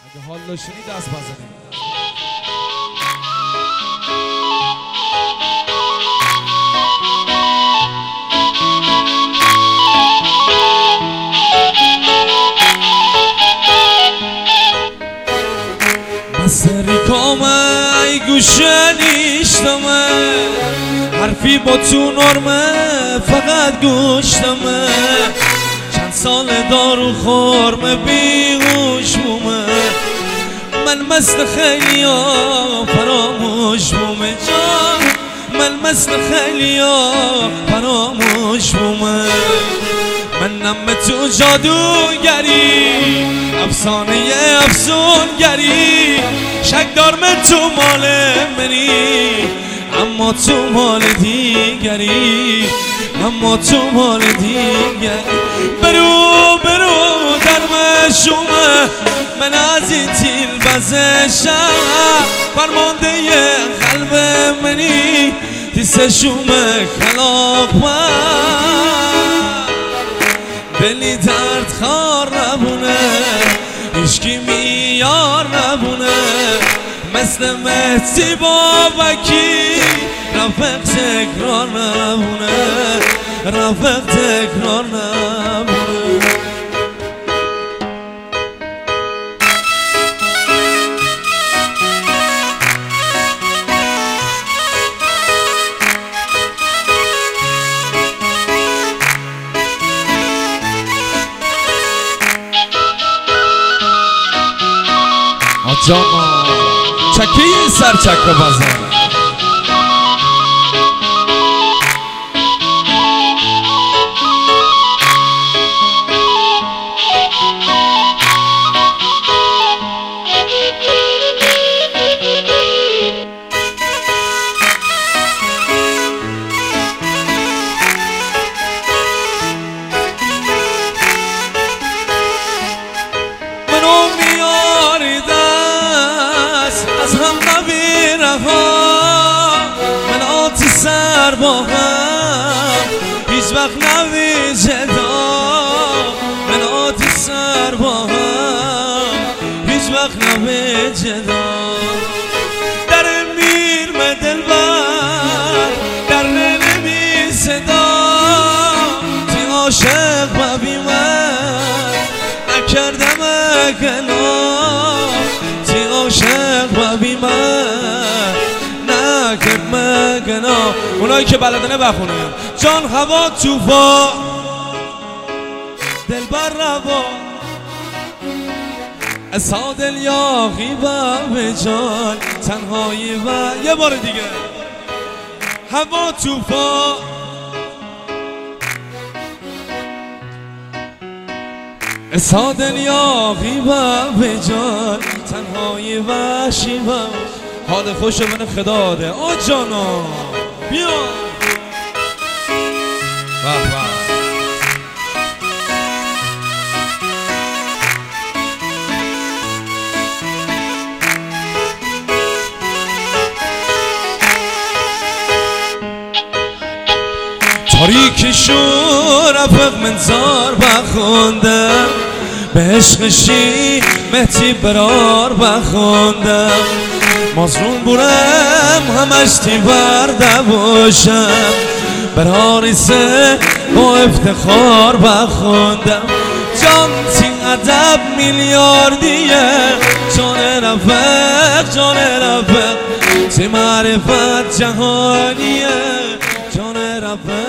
اگه حال داشتنی دست بزنیم. سری کامه ای گوشه نیشتمه حرفی با تو نرمه فقط گوشتمه چند سال دارو خورمه بیهوش بومه من مثل خیلیا فراموش بومه جان من مثل خیلیا فراموش بومه منم تو جادوگری افسانه افسونگری شک دارم تو مال منی اما تو مال دیگری اما تو مال دیگری برو برو در مشومه من از این تیل بزشم فرمانده قلب منی دیسشومه خلاق من دلی درد خار نبونه عشقی میار نبونه مثل مهدی بابکی رفق تکرار نبونه رفق تکرار نبونه جانا چکی سر چک بزن من آتی سر با هم هیچ وقت نوی جدا من آتی سر با هم هیچ وقت نوی جدا در میر مدل بر در نمی صدا تی عاشق ببی من نکردم گنا تی عاشق ببی من مگنا اونایی که بلدنه بخونه جان هوا توفا دل بر روا اسا دل یاقی و به جان تنهایی و یه بار دیگه هوا توفا اسا دل یاقی و به جان تنهایی و شیوا حال خوش من خدا ده آ جانا بیا تاریک شو رفق منظار بخوندم به عشقشی مهتی برار بخوندم مظلوم بورم همش تی برده باشم براریسه با افتخار بخوندم جان تی ادب میلیاردیه جان رفق تی معرفت جهانیه جان رفق